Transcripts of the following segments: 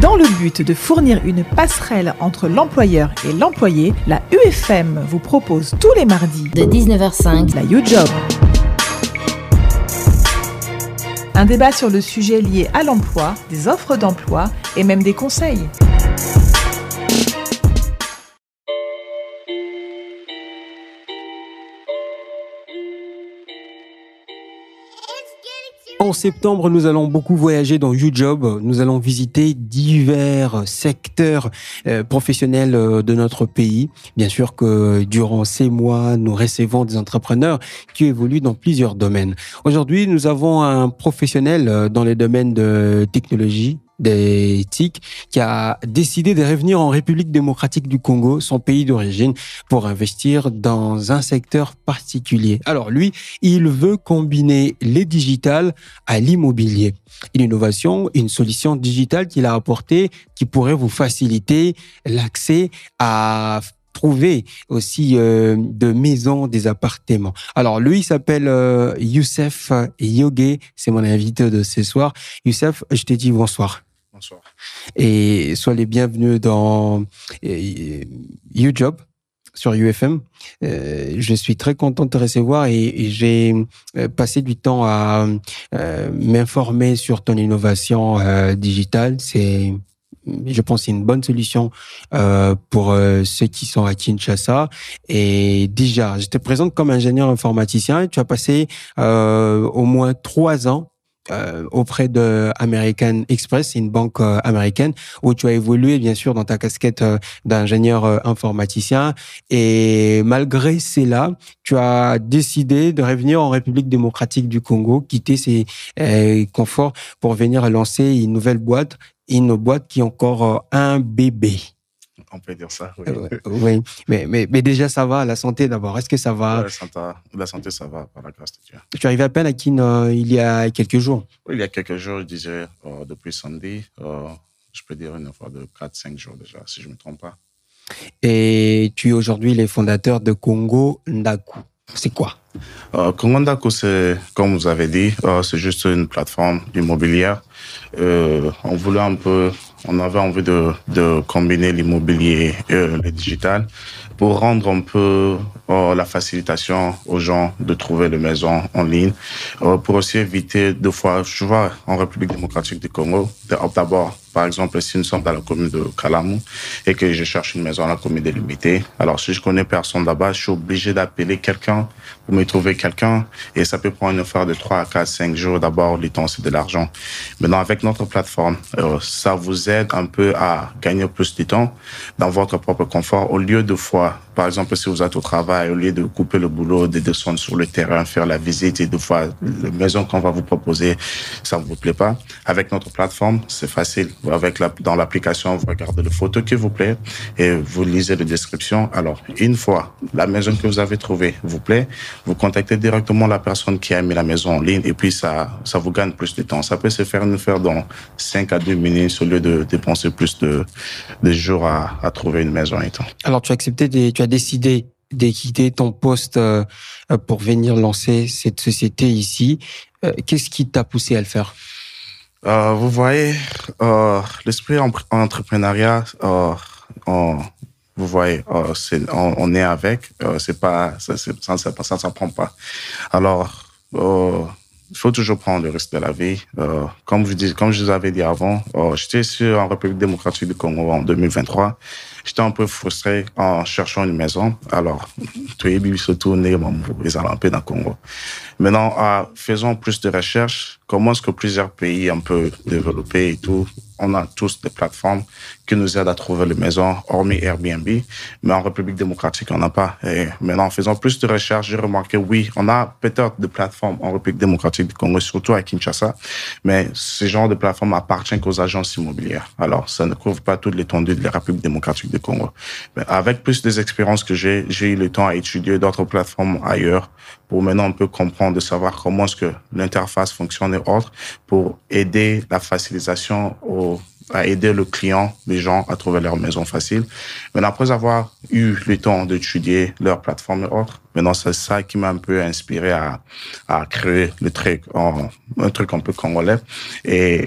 Dans le but de fournir une passerelle entre l'employeur et l'employé, la UFM vous propose tous les mardis de 19h05 la YouJob. Un débat sur le sujet lié à l'emploi, des offres d'emploi et même des conseils. En septembre, nous allons beaucoup voyager dans YouJob. Nous allons visiter divers secteurs professionnels de notre pays. Bien sûr que durant ces mois, nous recevons des entrepreneurs qui évoluent dans plusieurs domaines. Aujourd'hui, nous avons un professionnel dans les domaines de technologie, des TIC, qui a décidé de revenir en République démocratique du Congo, son pays d'origine, pour investir dans un secteur particulier. Alors lui, il veut combiner les digitales à l'immobilier. Une innovation, une solution digitale qu'il a apportée qui pourrait vous faciliter l'accès à trouver aussi de maisons, des appartements. Alors lui, il s'appelle Youssef Yogé, c'est mon invité de ce soir. Youssef, je te dis bonsoir. Bonsoir. Et sois les bienvenus dans YouJob sur UFM. Je suis très content de te recevoir et j'ai passé du temps à m'informer sur ton innovation digitale. Je pense que c'est une bonne solution pour ceux qui sont à Kinshasa. Et déjà, je te présente comme ingénieur informaticien. Tu as passé au moins 3 ans auprès de American Express, c'est une banque américaine où tu as évolué bien sûr dans ta casquette d'ingénieur informaticien, et malgré cela, tu as décidé de revenir en République démocratique du Congo, quitter ces conforts pour venir lancer une nouvelle boîte, une boîte qui est encore un bébé. On peut dire ça, oui. Oui, mais déjà, ça va, la santé d'abord. Est-ce que ça va? La santé, ça va, par la grâce de Dieu. Tu es arrivé à peine à Kin il y a quelques jours. Oui, il y a quelques jours, je disais, depuis samedi, je peux dire une fois de 4-5 jours déjà, si je ne me trompe pas. Et tu es aujourd'hui le fondateur de Congo Ndaku. C'est quoi? Congo Ndaku, c'est, comme vous avez dit, c'est juste une plateforme immobilière. On avait envie de combiner l'immobilier et le digital pour rendre un peu la facilitation aux gens de trouver des maisons en ligne, pour aussi éviter de fois, je vois en République démocratique du Congo, d'abord, par exemple, si nous sommes dans la commune de Kalamu et que je cherche une maison dans la commune de Limité, alors si je connais personne là-bas, je suis obligé d'appeler quelqu'un pour me trouver quelqu'un, et ça peut prendre une affaire de 3 à 4, 5 jours. D'abord, le temps, c'est de l'argent. Maintenant, avec notre plateforme, ça vous aide un peu à gagner plus de temps dans votre propre confort, au lieu de fois, par exemple, si vous êtes au travail, au lieu de couper le boulot, de descendre sur le terrain, faire la visite, et de fois, la maison qu'on va vous proposer, ça ne vous plaît pas. Avec notre plateforme, c'est facile. Dans l'application, vous regardez les photos qui vous plaît et vous lisez les descriptions. Alors, une fois la maison que vous avez trouvée vous plaît, vous contactez directement la personne qui a mis la maison en ligne, et puis ça vous gagne plus de temps. Ça peut se faire dans 5 à 2 minutes au lieu de dépenser plus de jours à trouver une maison et tout. Alors, tu as décidé de quitter ton poste pour venir lancer cette société ici. Qu'est-ce qui t'a poussé à le faire? Vous voyez, l'esprit entrepreneuriat, vous voyez, on est avec, c'est pas, ça s'apprend pas. Alors, il faut toujours prendre le risque de la vie. Comme je vous avais dit avant, j'étais en République démocratique du Congo en 2023. J'étais un peu frustré en cherchant une maison. Alors, tout est surtout né, les Olympiques dans le Congo. Maintenant, faisons plus de recherches. Comment est-ce que plusieurs pays un peu développés et tout, on a tous des plateformes qui nous aident à trouver les maisons, hormis Airbnb. Mais en République démocratique, on n'a pas. Et maintenant, en faisant plus de recherches, j'ai remarqué, oui, on a peut-être des plateformes en République démocratique du Congo, surtout à Kinshasa, mais ce genre de plateforme appartient qu'aux agences immobilières. Alors, ça ne couvre pas toute l'étendue de la République démocratique du Congo. Mais avec plus des expériences que j'ai eu le temps à étudier d'autres plateformes ailleurs pour maintenant un peu comprendre, de savoir comment est-ce que l'interface fonctionne et autres, pour aider la facilisation à aider le client, les gens, à trouver leur maison facile. Mais après avoir eu le temps d'étudier leur plateforme et autres, maintenant c'est ça qui m'a un peu inspiré à créer un truc un peu congolais. Et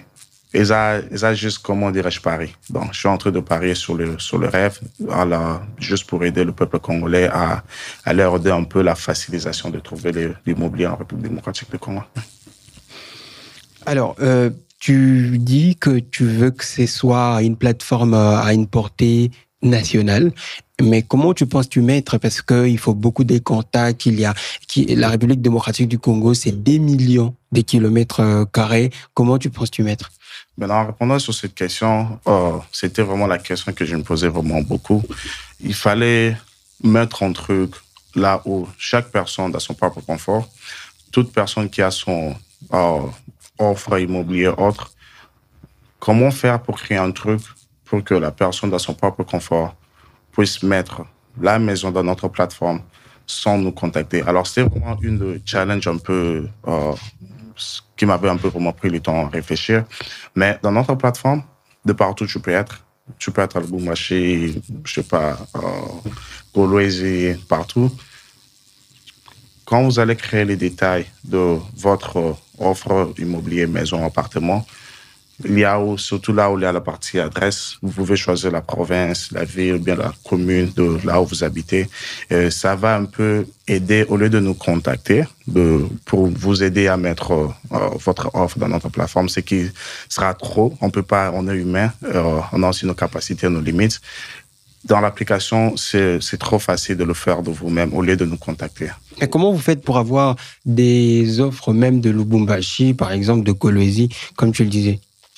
ils ont juste, comment dirais-je, parié. Donc, je suis en train de parier sur le rêve, juste pour aider le peuple congolais à leur donner un peu la facilitation de trouver l'immobilier en République démocratique du Congo. Alors, tu dis que tu veux que ce soit une plateforme à une portée nationale, mais comment tu penses tu mettre? Parce qu'il faut beaucoup de contacts. La République démocratique du Congo, c'est des millions de kilomètres carrés. Comment tu penses tu mettre? Maintenant, en répondant sur cette question, c'était vraiment la question que je me posais vraiment beaucoup. Il fallait mettre un truc là où chaque personne a son propre confort. Toute personne qui a son offre immobilière autre, comment faire pour créer un truc pour que la personne dans son propre confort puisse mettre la maison dans notre plateforme sans nous contacter. Alors, c'était vraiment une challenge un peu qui m'avait un peu vraiment pris le temps à réfléchir. Mais dans notre plateforme, de partout tu peux être. Tu peux être à Lubumbashi, je sais pas, Kolwezi, partout. Quand vous allez créer les détails de votre offre immobilier, maison, appartement, il y a surtout là où il y a la partie adresse, vous pouvez choisir la province, la ville, ou bien la commune de là où vous habitez. Ça va un peu aider, au lieu de nous contacter, pour vous aider à mettre votre offre dans notre plateforme, ce qui sera trop. On peut pas, on est humain, on a aussi nos capacités, nos limites. Dans l'application, c'est trop facile de le faire de vous-même au lieu de nous contacter. Et comment vous faites pour avoir des offres même de Lubumbashi, par exemple de Kolwezi, comme tu le disais?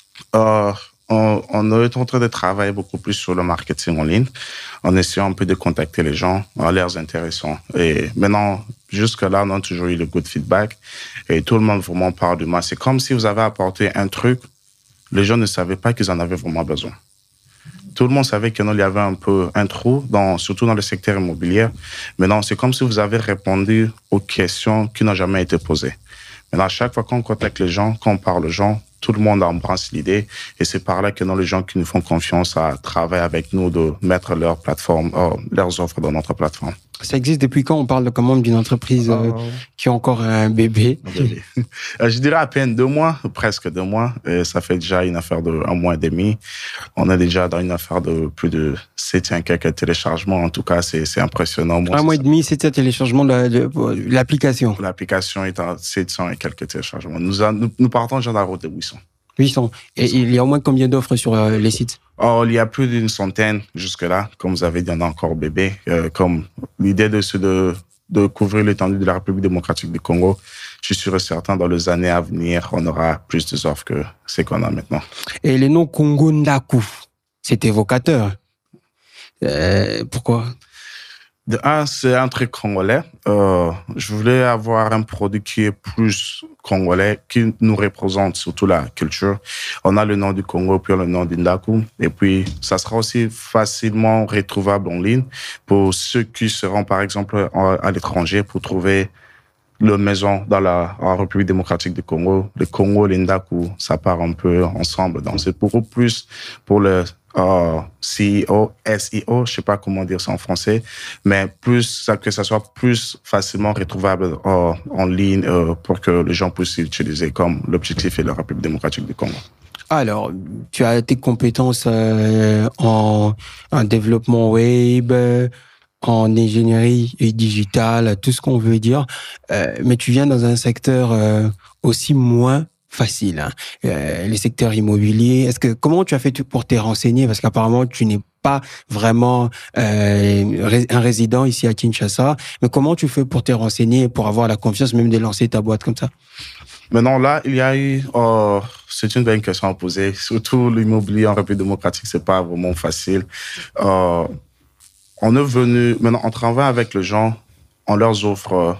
On est en train de travailler beaucoup plus sur le marketing en ligne, en essayant un peu de contacter les gens, en l'air intéressant. Et maintenant, jusque-là, on a toujours eu le good feedback et tout le monde vraiment parle de moi. C'est comme si vous avez apporté un truc, les gens ne savaient pas qu'ils en avaient vraiment besoin. Tout le monde savait qu'il y avait un peu un trou, surtout dans le secteur immobilier. Maintenant, c'est comme si vous avez répondu aux questions qui n'ont jamais été posées. Maintenant, à chaque fois qu'on contacte les gens, qu'on parle aux gens, tout le monde embrasse l'idée. Et c'est par là que les gens qui nous font confiance à travailler avec nous, de mettre leurs offres dans notre plateforme. Ça existe depuis quand? On parle quand même d'une entreprise qui a encore un bébé. Je dirais à peine 2 mois, presque 2 mois. Et ça fait déjà une affaire de 1 mois et demi. On est déjà dans une affaire de plus de 700 quelques téléchargements. En tout cas, c'est impressionnant. Moi, 1 mois et demi, 700 téléchargements de l'application. L'application est à 700 et quelques téléchargements. Nous partons déjà dans la route de 800. 800. Et il y a au moins combien d'offres sur les sites? Il y a plus d'une centaine jusque-là. Comme vous avez dit, on a encore bébé. Comme l'idée de couvrir l'étendue de la République démocratique du Congo, je suis sûr et certain, dans les années à venir, on aura plus d'offres que ce qu'on a maintenant. Et les noms Congo Ndaku, c'est évocateur. Pourquoi? De un, c'est un truc congolais. Je voulais avoir un produit qui est plus congolais, qui nous représente surtout la culture. On a le nom du Congo, puis le nom d'Indaku. Et puis, ça sera aussi facilement retrouvable en ligne pour ceux qui seront, par exemple, à l'étranger pour trouver le maison en République démocratique du Congo. Le Congo, l'Indaku, ça part un peu ensemble. Donc, c'est beaucoup plus pour le CEO, SEO, je sais pas comment dire ça en français, mais que ça soit plus facilement retrouvable en ligne pour que les gens puissent l'utiliser comme l'objectif est la République démocratique du Congo. Alors, tu as tes compétences en développement web, en ingénierie et digitale, tout ce qu'on veut dire, mais tu viens dans un secteur aussi moins facile, hein. Les secteurs immobiliers. Comment tu as fait pour te renseigner? Parce qu'apparemment, tu n'es pas vraiment un résident ici à Kinshasa. Mais comment tu fais pour te renseigner, pour avoir la confiance même de lancer ta boîte comme ça? Maintenant, là, il y a eu... c'est une bonne question à poser. Surtout l'immobilier en République démocratique, c'est pas vraiment facile. On est venu... Maintenant, on travaille avec les gens, on leur offre...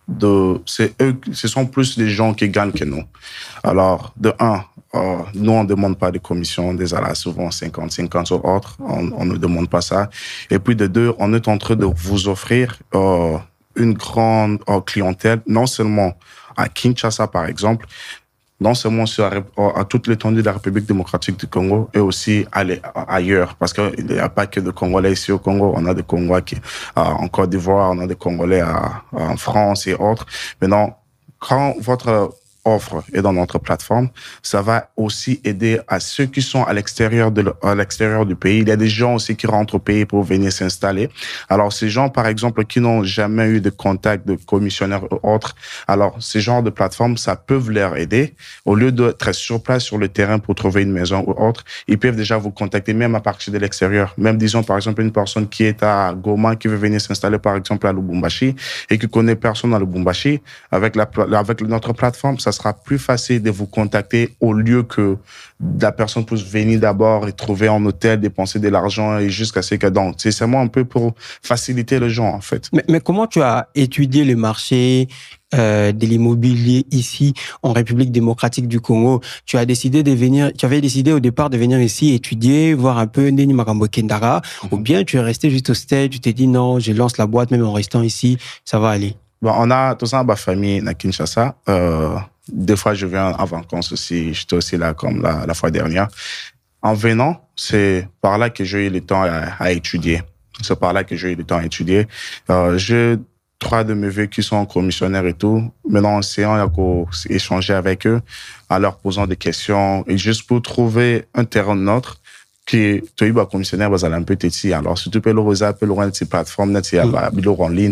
ce sont plus les gens qui gagnent que nous. Alors, de un, nous, on ne demande pas de commission, des alas souvent 50 ou autres, on ne demande pas ça. Et puis, de deux, on est en train de vous offrir une grande clientèle, non seulement à Kinshasa, par exemple, non seulement à toute l'étendue de la République démocratique du Congo, et aussi ailleurs. Parce qu'il n'y a pas que de Congolais ici au Congo. On a des Congolais en Côte d'Ivoire, on a des Congolais en France et autres. Maintenant, quand votre offre est dans notre plateforme, ça va aussi aider à ceux qui sont à l'extérieur du pays. Il y a des gens aussi qui rentrent au pays pour venir s'installer. Alors, ces gens, par exemple, qui n'ont jamais eu de contact de commissionnaire ou autre, alors, ces genres de plateformes, ça peut leur aider. Au lieu d'être sur place, sur le terrain pour trouver une maison ou autre, ils peuvent déjà vous contacter même à partir de l'extérieur. Même, disons, par exemple, une personne qui est à Goma, qui veut venir s'installer, par exemple, à Lubumbashi et qui connaît personne à Lubumbashi, avec notre plateforme, ça sera plus facile de vous contacter au lieu que la personne puisse venir d'abord et trouver un hôtel, dépenser de l'argent et jusqu'à ce que donc, c'est seulement un peu pour faciliter les gens, en fait. Mais comment tu as étudié le marché de l'immobilier ici en République démocratique du Congo? Tu avais décidé au départ de venir ici étudier, voir un peu Neni Makambo Kendara, ou bien tu es resté juste au stade, tu t'es dit non, je lance la boîte même en restant ici, ça va aller? Bon, on a tout ça, ma famille à Kinshasa. Des fois, je viens en vacances aussi. J'étais aussi là comme la fois dernière. En venant, c'est par là que j'ai eu le temps à étudier. C'est par là que j'ai eu le temps à étudier. J'ai 3 de mes vieux qui sont commissionnaires et tout. Maintenant, on s'est échanger avec eux en leur posant des questions et juste pour trouver un terrain neutre qui tu es commissionnaire, vous allez un peu t'aider. Alors, si tu peux le rejoindre, tu peux le rendre sur plateforme, en ligne.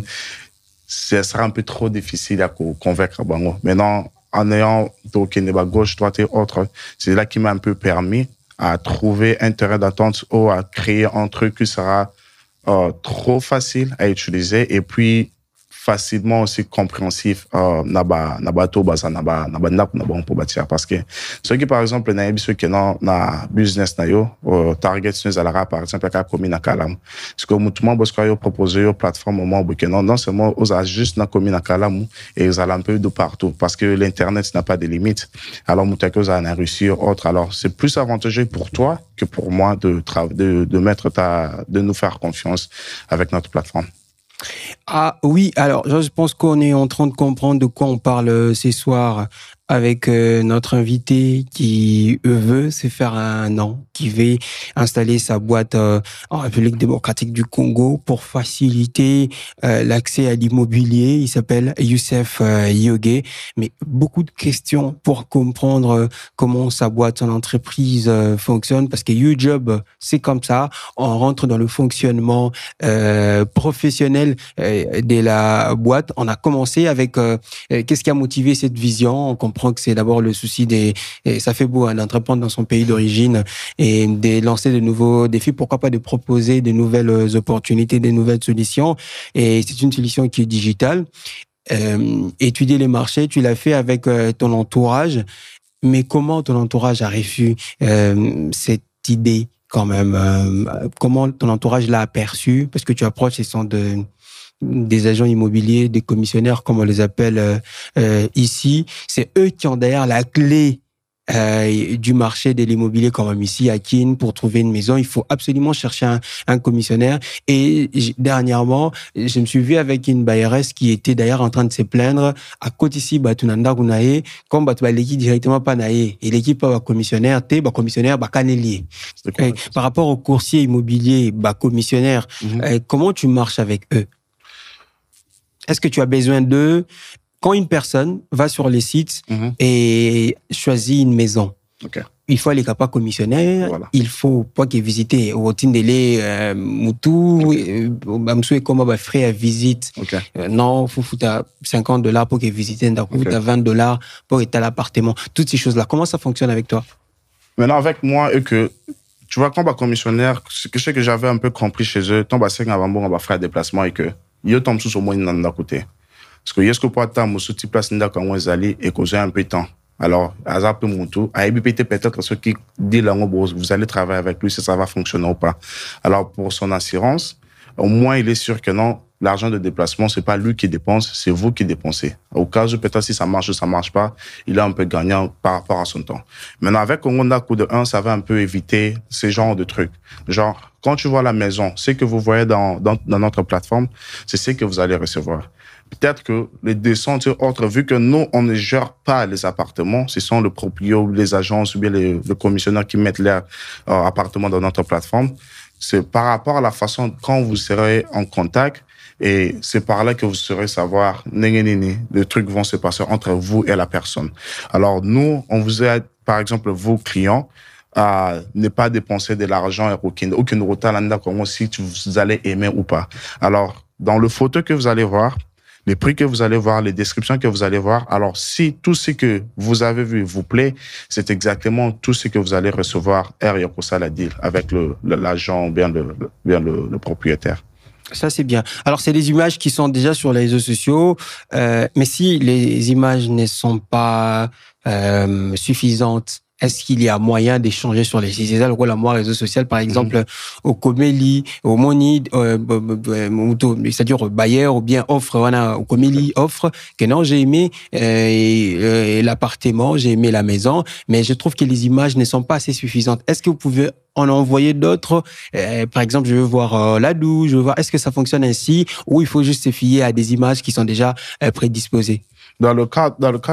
Ça sera un peu trop difficile à convaincre Bango. Maintenant, en ayant Keneba gauche, droite et autres, c'est là qui m'a un peu permis à trouver un terrain d'attente ou à créer un truc qui sera trop facile à utiliser et puis facilement aussi compréhensif nabato baza naba pour bâtir parce que ceux qui par exemple ceux qui n'ont na business na yo target nous alara par exemple à commune à Kalam ce que mutuellement bosko yo proposer yo plateforme au moment non seulement aux juste na commune à Kalam et ils allent un peu de partout parce que l'internet n'a pas de limites alors mutako za na Russie autre alors c'est plus avantageux pour toi que pour moi de nous faire confiance avec notre plateforme. Ah oui, alors je pense qu'on est en train de comprendre de quoi on parle ce soir avec notre invité qui veut se faire un nom, qui veut installer sa boîte en République démocratique du Congo pour faciliter l'accès à l'immobilier. Il s'appelle Youssef Yogé. Mais beaucoup de questions pour comprendre comment sa boîte, son entreprise fonctionne, parce que YouJob, c'est comme ça. On rentre dans le fonctionnement professionnel de la boîte. On a commencé avec qu'est-ce qui a motivé cette vision. On comprend que c'est d'abord le souci et ça fait beau d'entreprendre dans son pays d'origine et de lancer de nouveaux défis. Pourquoi pas de proposer de nouvelles opportunités, de nouvelles solutions. Et c'est une solution qui est digitale. Étudier les marchés, tu l'as fait avec ton entourage. Mais comment ton entourage a reçu cette idée quand même? Comment ton entourage l'a aperçu? Parce que tu approches, ce sont des agents immobiliers, des commissionnaires, comme on les appelle ici. C'est eux qui ont d'ailleurs la clé du marché de l'immobilier, quand même ici à Kin. Pour trouver une maison, il faut absolument chercher un commissionnaire. Et dernièrement, je me suis vu avec une bailleresse qui était d'ailleurs en train de se plaindre à côté ici, Batunanda Gunae, comme l'équipe directement pas naé. Et l'équipe commissionnaire, commissionnaire, kaneli. Par rapport au courtier immobilier, commissionnaire, comment tu marches avec eux? Est-ce que tu as besoin d'eux? Quand une personne va sur les sites et choisit une maison, il faut aller capable commissionnaire, il faut pas qu'il visite routine délai Moutou, Bamsou comme frais à visite. Non, faut foutre $50 pour qu'il visite, d'un coup, t'as $20 pour être à l'appartement. Toutes ces choses-là. Comment ça fonctionne avec toi? Maintenant, avec moi, tu vois, quand commissionnaire, ce que j'avais un peu compris chez eux, ton bassin avant bon, on va faire déplacement et que yo tombe sous au moins d'un côté. Parce que est-ce que pour attendre mon sous place n'a quand on allait et causer un peu de temps. Alors, hasard peu mon tout, à EBPT peut-être ceux qui disent là vous allez travailler avec lui si ça va fonctionner ou pas. Alors pour son assurance, au moins il est sûr que non, l'argent de déplacement c'est pas lui qui dépense, c'est vous qui dépensez. Au cas où peut-être si ça marche ou ça marche pas, il est un peu gagnant par rapport à son temps. Maintenant avec Congonda coup de 1, ça va un peu éviter ce genre de trucs. Genre quand tu vois la maison, ce que vous voyez dans notre plateforme, c'est ce que vous allez recevoir. Peut-être que les descentes autres, vu que nous, on ne gère pas les appartements, ce sont le proprio, les agences ou bien les commissionnaires qui mettent leurs appartements dans notre plateforme. C'est par rapport à la façon quand vous serez en contact, Et c'est par là que vous saurez savoir, les trucs vont se passer entre vous et la personne. Alors, nous, on vous aide, par exemple, vos clients, à ne pas dépenser de l'argent et aucune rota landa comme si vous allez aimer ou pas. Alors, dans le photo que vous allez voir, les prix que vous allez voir, les descriptions que vous allez voir. Alors, si tout ce que vous avez vu vous plaît, c'est exactement tout ce que vous allez recevoir pour ça la deal avec l'agent ou bien le propriétaire. Ça, c'est bien. Alors, c'est des images qui sont déjà sur les réseaux sociaux, mais si les images ne sont pas suffisantes, est-ce qu'il y a moyen d'échanger sur les réseaux sociaux, la moi réseau social, par exemple, au Comélie, au Moni, c'est-à-dire Bayer ou bien offre, voilà, au Comélie offre, que non, j'ai aimé l'appartement, j'ai aimé la maison, mais je trouve que les images ne sont pas assez suffisantes. Est-ce que vous pouvez en envoyer d'autres? Par exemple, je veux voir la douche, je veux voir, est-ce que ça fonctionne ainsi, ou il faut juste se fier à des images qui sont déjà prédisposées? Dans le cas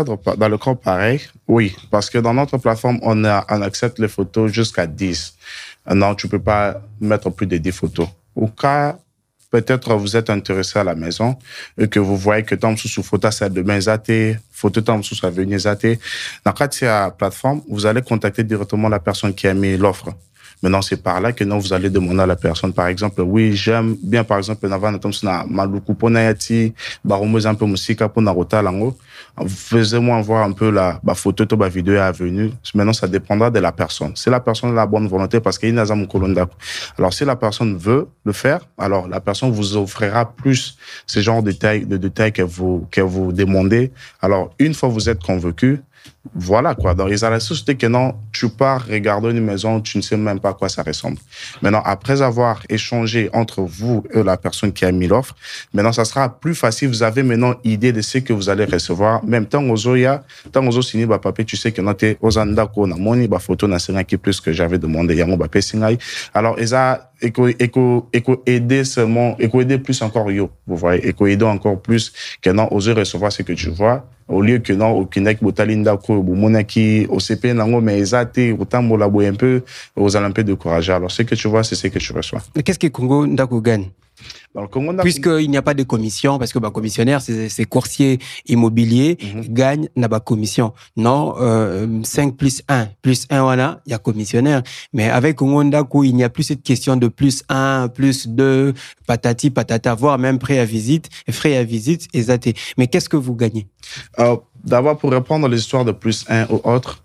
pareil, oui, parce que dans notre plateforme, on accepte les photos jusqu'à 10. Non, tu peux pas mettre plus de 10 photos. Au cas, peut-être vous êtes intéressé à la maison et que vous voyez que tant sous photo, c'est demain zaté, photo tant sous ça venir zaté. Dans le cas de la plateforme, vous allez contacter directement la personne qui a mis l'offre. Maintenant, c'est par là que non, vous allez demander à la personne, par exemple, oui, j'aime bien, par exemple, maluku ponayati, baromoz un peu musika pour narota lango. Faisez-moi voir un peu la photo de la vidéo à venir. Maintenant, ça dépendra de la personne. Si la personne a la bonne volonté, parce qu'il y a une kolonda. Alors, si la personne veut le faire, alors la personne vous offrira plus ce genre de détails que vous demandez. Alors, une fois vous êtes convaincu, voilà quoi. Donc, ils ont la société que non, tu pars regarder une maison, tu ne sais même pas à quoi ça ressemble. Maintenant, après avoir échangé entre vous et la personne qui a mis l'offre, maintenant, ça sera plus facile. Vous avez maintenant idée de ce que vous allez recevoir. Même temps, aux signé, papier, tu sais que non, t'es aux andako, na moni, photo, na série qui plus que j'avais demandé, yango, papier, singai. Alors, ils ont, aider plus encore yo. Vous voyez, aider encore plus que non, oser recevoir ce que tu vois. Au lieu que non, au Kinek, Botalinda, ko, Monaki, au CP, nango, mais ezate, autant molabo un peu, aux un peu de courage. Alors, ce que tu vois, c'est ce que tu reçois. Mais qu'est-ce que Congo Ndako gagne? Puisqu'il n'y a pas de commission, parce que commissionnaire, c'est courtier immobilier, gagne n'a pas commission. Non, 5 plus 1, voilà, il y a commissionnaire. Mais avec Congo Ndako, il n'y a plus cette question de plus 1, plus 2, patati, patata, voire même frais à visite, exacté. Mais qu'est-ce que vous gagnez? D'abord, pour répondre à l'histoire de plus 1 ou autre,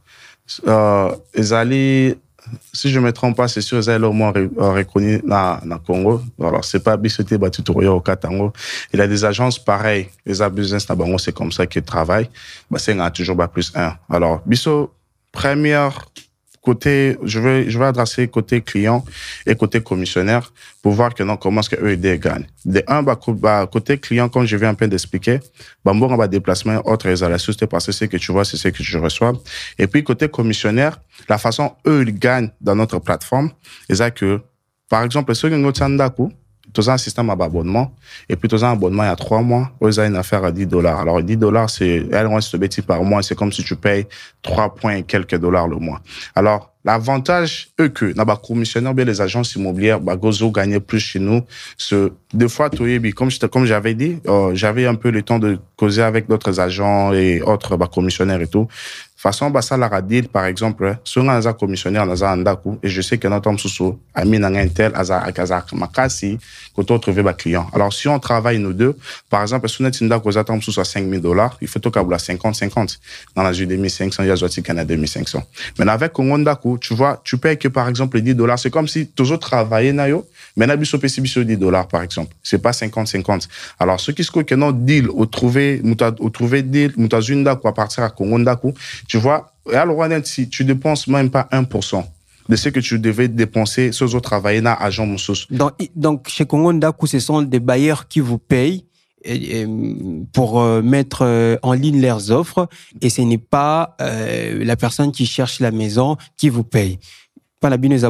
si je me trompe pas, c'est sûr, ils ont au moins reconnu dans Congo. Alors, c'est pas Bissoté Batutorio au Katango. Il y a des agences pareilles. Les business Nabango, c'est comme ça qu'ils travaillent. C'est toujours plus 1. Alors, Bisso, première côté, je vais adresser côté client et côté commissionnaire pour voir que non, comment est-ce que eux gagnent. De un, côté client, comme je viens un peu d'expliquer, bon, déplacement, autre, ils ont la société parce que c'est que tu vois, c'est ce que tu reçois. Et puis, côté commissionnaire, la façon, eux, ils gagnent dans notre plateforme, c'est que, par exemple, ceux qui ont tu as un système d'abonnement, et puis tu as un abonnement il y a 3 mois, ils ont une affaire à $10. Alors, $10, c'est, par mois, c'est comme si tu payes 3 points et quelques dollars le mois. Alors, l'avantage, que, dans commissionnaire, bien, les agences immobilières, gozo gagnent plus chez nous. Des fois, comme j'avais dit, j'avais un peu le temps de causer avec d'autres agents et autres, commissionnaires et tout. Façon, ça la radile, par exemple, sur un commissionnaire, dans un andaku, et je sais que notre homme sous a mis dans un tel, à makasi, quand on trouve client. Alors, si on travaille nous deux, par exemple, si on est indaku, aux attentes sous à $5,000, il faut tout qu'à 50-50. Dans la juillet 2500, il y a Zouati qui en a 2500. Mais avec Kongondaku, tu vois, tu payes que, par exemple, les $10. C'est comme si toujours travaillé, nayo, mais n'a biso $10, par exemple. C'est pas 50-50. Alors, ceux qui se que non deal, au trouver deal, mutazundaku à partir à Kongondaku, tu vois, alors, si tu dépenses même pas 1% de ce que tu devais dépenser sur autres travailler dans agent Moussous. Donc, chez Congo Ndaku, ce sont des bailleurs qui vous payent pour mettre en ligne leurs offres et ce n'est pas la personne qui cherche la maison qui vous paye. Pas la bineza bon.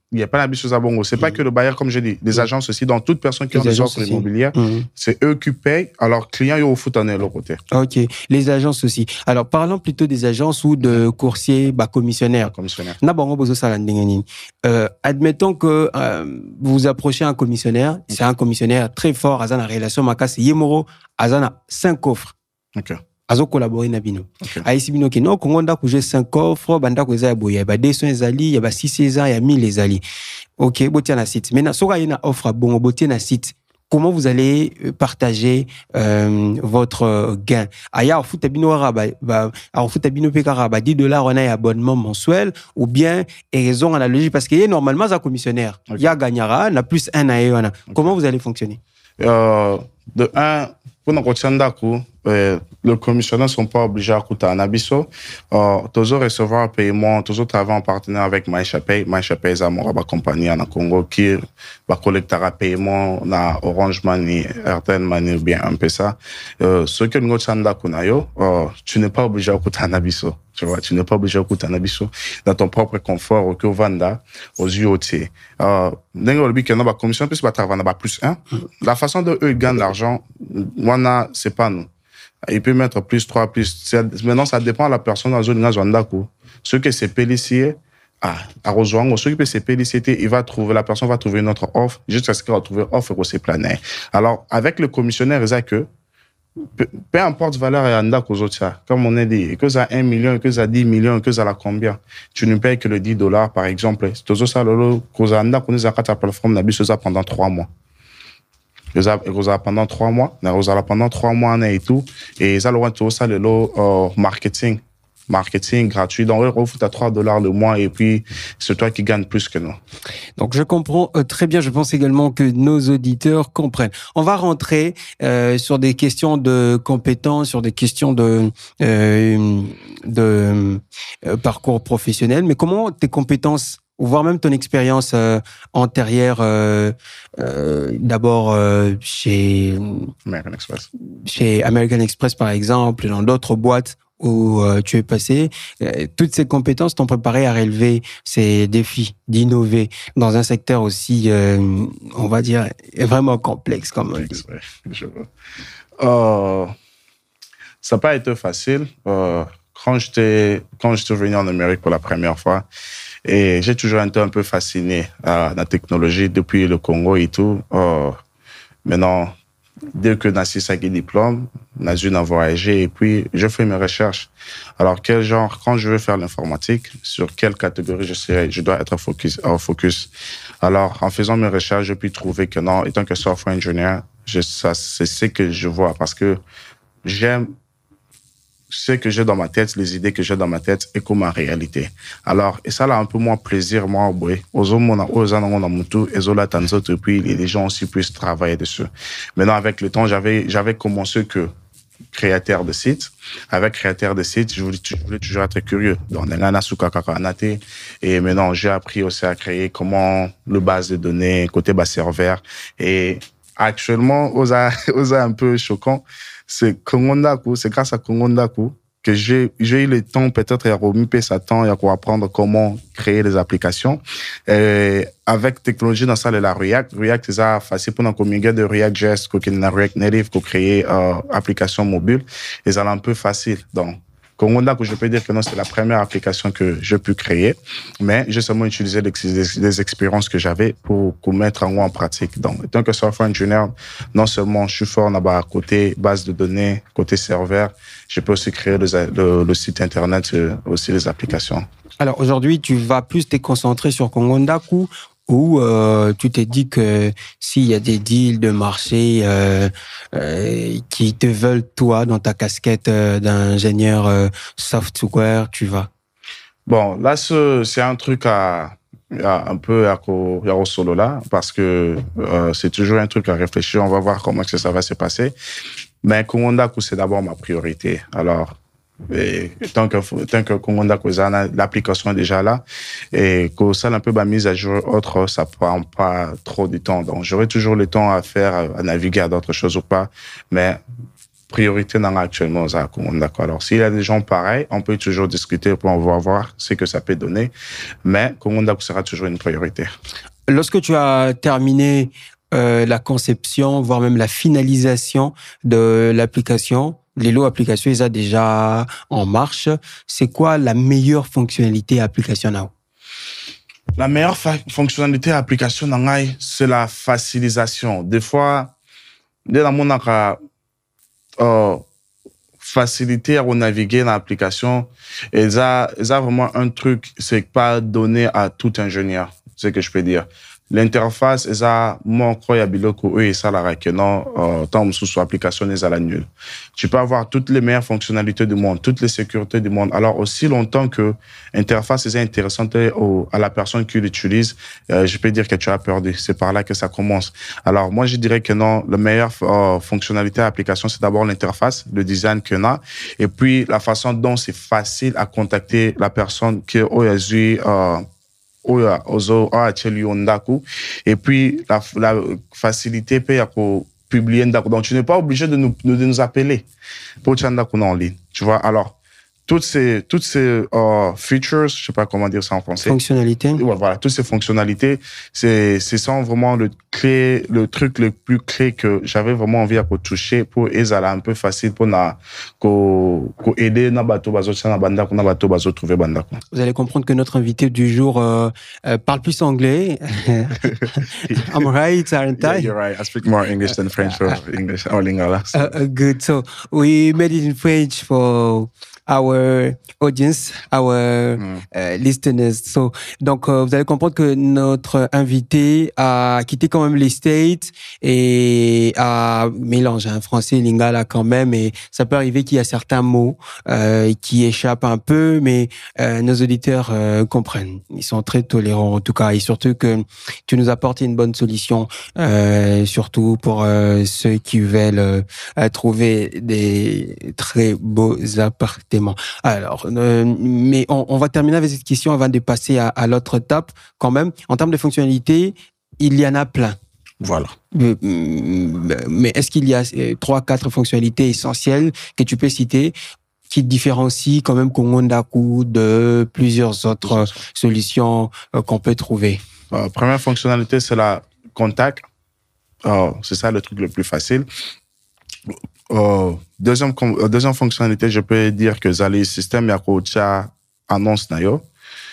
il n'y a pas l'habitude à Bongo. C'est pas que le bailleur, comme je dis, les agences aussi, dans toute personne qui ont des offres immobilières, c'est eux qui payent, alors clients, ils au foot en est l'autre côté. Ok. Les agences aussi. Alors, parlons plutôt des agences ou de coursiers, commissionnaires. Admettons que vous approchez un commissionnaire, c'est un commissionnaire très fort, Azana relation Makas Yemoro, Azana 5 offres. Ok. Azo collaborer na bino. Aïsi bino ki no kongonda ku j'ai 5 offres, banda ko za boya ba 200 ezali, ya ba 600 ya 1000 ezali. OK, botia na site. Maintenant soka yena offre bon botia na site. Comment vous allez partager votre gain? Aya au foot bino raba au foot bino pe raba $10 on a abonnement mensuel ou bien et raison analogique parce que normalement ça commissionnaire. Il y a gagnera na plus 1 à. Comment vous allez fonctionner? De 1 pour nous le commissionnaire ne sont pas obligés à coûter un abisso. Toujours recevoir un paiement, toujours travailler en partenaire avec MyShapay. MyShapay est ma compagnie en Congo qui va collecter un paiement na Orange Money, Airtel Money ou bien un peu ça. Ce que nous avons, tu n'es pas obligé à coûter un abisso. Tu vois, tu n'es pas obligé à coûter un abisso dans ton propre confort au Vanda, aux UOT. La commission plus plus 1. La façon dont eux gagnent l'argent, c'est pas nous. Il peut mettre plus 3, plus. Maintenant, ça dépend de la personne dans la zone. Ceux qui se pellicier, à rejoindre, ceux qui peut se pellicier, la personne va trouver une autre offre, jusqu'à ce qu'elle va trouver offre pour ses planètes. Alors, avec le commissionnaire, c'est que, peu importe valeur et anda aux autres, comme on a dit, que ça 1 million, que ça 10 millions, que ça la combien, tu ne payes que le $10, par exemple. C'est ça, que ça anda, qu'on a la plateforme, n'a ça pendant 3 mois. Pendant 3 mois, pendant 3 mois, et tout, et ça, le marketing gratuit. Donc, on fout à $3 le mois et puis c'est toi qui gagnes plus que nous. Donc, je comprends très bien. Je pense également que nos auditeurs comprennent. On va rentrer sur des questions de compétences, sur des questions de parcours professionnel. Mais comment tes compétences ou voire même ton expérience antérieure, d'abord chez American Express par exemple, dans d'autres boîtes où tu es passé, toutes ces compétences t'ont préparé à relever ces défis, d'innover dans un secteur aussi, on va dire, vraiment complexe comme on dit. Je vois. Ça n'a pas été facile. Quand j'étais venu en Amérique pour la première fois, et j'ai toujours été un peu fasciné à la technologie depuis le Congo et tout. Maintenant, dès que j'ai eu un diplôme, j'ai voyagé et puis je fais mes recherches. Alors, quel genre, quand je veux faire l'informatique, sur quelle catégorie je dois être focus. Alors, en faisant mes recherches, j'ai pu trouver que non, étant que software engineer, c'est ce que je vois parce que j'aime ce que j'ai dans ma tête, les idées que j'ai dans ma tête et comme ma réalité. Alors, et ça a un peu moins plaisir, moi, oui. Et puis les gens aussi puissent travailler dessus. Maintenant, avec le temps, j'avais commencé que créateur de site. Avec créateur de site, je voulais toujours être curieux. Donc, et maintenant, j'ai appris aussi à créer comment le base de données, côté bas serveur. Et actuellement, osa un peu choquant. C'est grâce à Kongondaku que j'ai eu le temps peut-être à remuer sa temps et à apprendre comment créer des applications. Avec technologie dans ça, la React, c'est ça facile pour nous communiquer de React.js, React Native, pour créer application mobile. Et ça un peu facile. Donc, Kongondaku, je peux dire que non, c'est la première application que j'ai pu créer, mais j'ai seulement utilisé les expériences que j'avais pour mettre en pratique. Donc, en tant que software engineer, non seulement je suis fort là-bas côté base de données, côté serveur, je peux aussi créer le site internet, aussi les applications. Alors, aujourd'hui, tu vas plus te concentrer sur Kongondaku ou tu t'es dit que s'il y a des deals de marché qui te veulent toi dans ta casquette d'ingénieur software, tu vas? Bon, là c'est un truc un peu à solo là parce que c'est toujours un truc à réfléchir. On va voir comment ça va se passer. Mais Kongondaku c'est d'abord ma priorité. Alors et tant que Kongondaku l'application est déjà là et que ça un peu ma mise à jour autre, ça prend pas trop de temps. Donc j'aurai toujours le temps à naviguer à d'autres choses ou pas, mais priorité actuellement aux Congo, d'accord. Alors, s'il y a des gens pareils, on peut toujours discuter pour voir ce que ça peut donner. Mais Congo sera toujours une priorité. Lorsque tu as terminé la conception, voire même la finalisation de l'application, Lelo application, ils ont déjà en marche. C'est quoi la meilleure fonctionnalité application now? La meilleure fonctionnalité application nangai, c'est la facilisation. Des fois, dès la mon facilité à naviguer dans l'application, ils ont vraiment un truc, c'est pas donné à tout ingénieur, c'est ce que je peux dire. L'interface, ils ont mon croyable que eux et ça la que non, tant sous application ils ont la nulle. Tu peux avoir toutes les meilleures fonctionnalités du monde, toutes les sécurités du monde. Alors aussi longtemps que l'interface est intéressante à la personne qui l'utilise, je peux dire que tu as perdu. C'est par là que ça commence. Alors moi je dirais que non, la meilleure fonctionnalité à l'application c'est d'abord l'interface, le design qu'on a, et puis la façon dont c'est facile à contacter la personne qui et puis la facilité pour publier donc tu n'es pas obligé de nous appeler pour en ligne, tu vois. Alors toutes ces features, je sais pas comment dire ça en français, fonctionnalités, voilà, toutes ces fonctionnalités, c'est vraiment le truc le plus clé que j'avais vraiment envie à toucher pour aider un peu facile pour aider na bateau bazo na banda na bateau bazo trouver banda. Vous allez comprendre que notre invité du jour parle plus anglais. I'm right, aren't I? Yeah, you're right. I speak more English than French or English or Lingala. Good. So we made it in French for our audience, our listeners. So, donc, vous allez comprendre que notre invité a quitté quand même les States et a mélangé un français et lingala quand même. Et ça peut arriver qu'il y a certains mots qui échappent un peu, mais nos auditeurs comprennent. Ils sont très tolérants en tout cas. Et surtout que tu nous apportes une bonne solution, surtout pour ceux qui veulent trouver des très beaux appartements. Alors, mais on va terminer avec cette question avant de passer à l'autre étape. Quand même, en termes de fonctionnalités, il y en a plein. Voilà. Mais est-ce qu'il y a 3-4 fonctionnalités essentielles que tu peux citer qui différencient quand même Congondaku de plusieurs autres solutions qu'on peut trouver? Première fonctionnalité, c'est la contact. C'est ça le truc le plus facile. Deuxième fonctionnalité, je peux dire que le système Yakocha annonce nayo.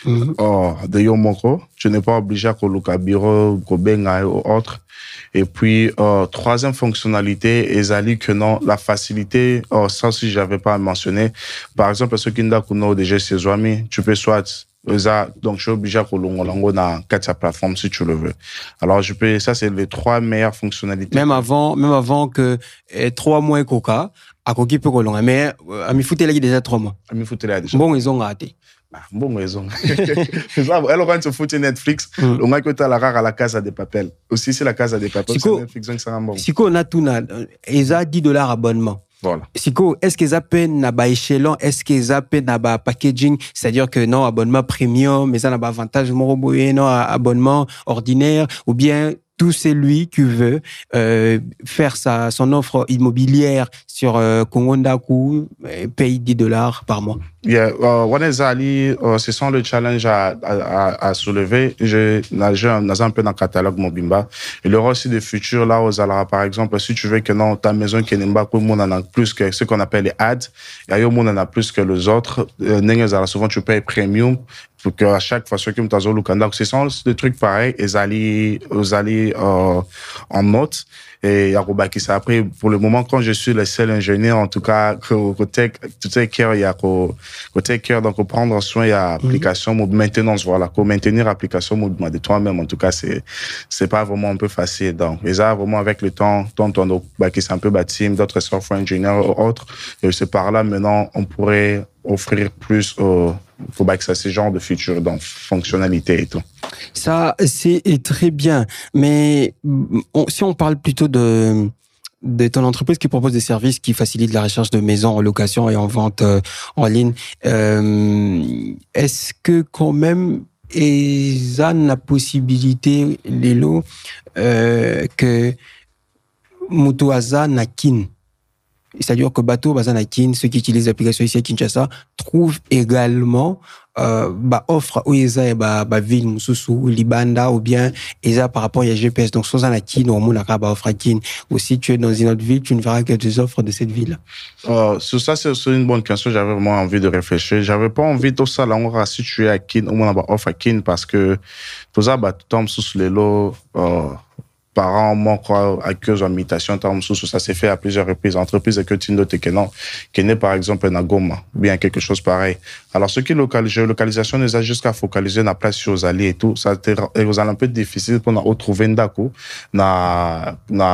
De Yomoko, tu n'es pas obligé à coloquer bureau, Gobenga ou autre. Et puis, troisième fonctionnalité, ezali que non, la facilité, ça si j'avais pas mentionné. Par exemple, ceux qui n'ont déjà chez Zoami, tu peux soit donc, je suis obligé à coller dans 4 plateformes si tu le veux. Alors, ça, c'est les 3 meilleures fonctionnalités. Même avant que 3 mois Coca, à Coki peut coller. Mais, à mi fouté là, il y a déjà 3 mois. À mi fouté là, déjà. Bon, ils ont raté. Bon, ils ont. Elle aura se foutre Netflix. On a que t'as la rare à la Casa de Papel. Aussi, c'est la Casa de Papel. C'est Netflix, ça rend bon. Si on a tout, ils ont $10 abonnement. Voilà. Est-ce qu'ils appellent naba échelon, est-ce qu'ils appellent naba packaging, c'est-à-dire que non, abonnement premium, mais ça n'a pas avantage, non, abonnement ordinaire, ou bien tout celui qui veut faire son offre immobilière sur Congondaku paye $10 par mois. Yeah, ce sont le challenge à soulever. J'ai un peu dans le catalogue Mobimba. Il y aura aussi des futurs là aux Alara, par exemple, si tu veux que non, ta maison qui n'est pas comme on en a plus que ce qu'on appelle les ads, il y a on en a plus que les autres. Souvent tu payes premium. Pour que à chaque fois, ce qui me t'as donc ce sont des trucs pareils, ils allaient en note. Et Yaroba qui après, pour le moment, quand je suis le seul ingénieur, en tout cas, côté care, il y a côté care, donc prendre soin, il y a application, maintenance, voilà, maintenir l'application de toi-même, en tout cas, c'est pas vraiment un peu facile. Donc, et ça, vraiment, avec le temps, qui c'est un peu bâti, d'autres software engineers ou autres, et c'est par là, maintenant, on pourrait offrir plus faut que ça ce genre de features, donc fonctionnalités et tout. Ça, c'est très bien. Mais si on parle plutôt de ton entreprise qui propose des services qui facilitent la recherche de maisons en location et en vente en ligne, est-ce que quand même, ils ont la possibilité, Lelo, que Mutuaza Nakin c'est-à-dire que bateau bazanakin, ceux qui utilisent l'application ici à Kinshasa, trouvent également offre où ils ont ville mususu libanda ou bien ils ont par rapport à GPS. Donc sans anakin ou mon offre akin. Ou si tu es dans une autre ville, tu ne verras que des offres de cette ville. Sur ça, c'est une bonne question. J'avais vraiment envie de réfléchir. J'avais pas envie de ça là on va situer à kin ou mon offre akin parce que tout ça tu tombes sous les lots parents, moi, quoi, à cause de mutation, ça s'est fait à plusieurs reprises. Entreprises que tu notes qui est par exemple, un Goma, bien quelque chose pareil. Alors, ce qui est géolocalisation, nous a jusqu'à focaliser la place sur les alliés et tout. Ça est un peu difficile pour nous retrouver un d'accord na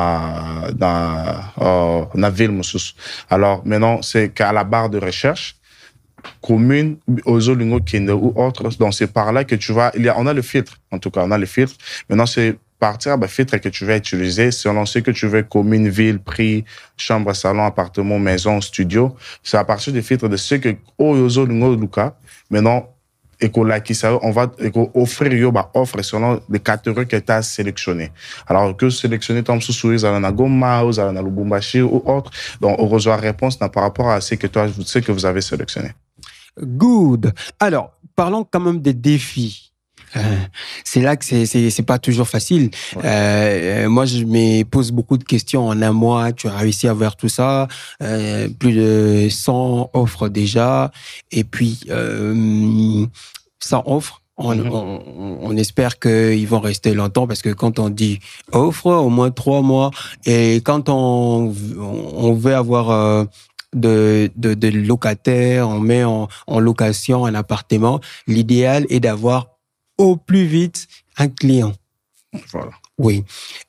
ville, alors, maintenant, c'est qu'à la barre de recherche, commune, Ozolingo, Kende ou autre, donc c'est par là que tu vas, on a le filtre, en tout cas, on a le filtre. Maintenant, c'est partir filtre que tu vas utiliser selon ce que tu veux, commune, ville, prix, chambre, salon, appartement, maison, studio. C'est à partir des filtres de ce que Ozolingo, Luka, maintenant, on va offrir offre selon les catégories que tu as sélectionnées. Alors que sélectionner comme sous Zalana Goma, ou Zalana Lubumbashi ou autre, donc on reçoit réponse par rapport à ce que vous avez sélectionné. Good. Alors, parlons quand même des défis. C'est là que c'est pas toujours facile. Ouais. Moi, je me pose beaucoup de questions en un mois. Tu as réussi à voir tout ça, plus de 100 offres déjà, et puis 100 offres. On espère qu'ils vont rester longtemps parce que quand on dit offre, au moins 3 mois, et quand on veut avoir de locataires, on met en location un appartement, l'idéal est d'avoir au plus vite un client. Voilà. Oui.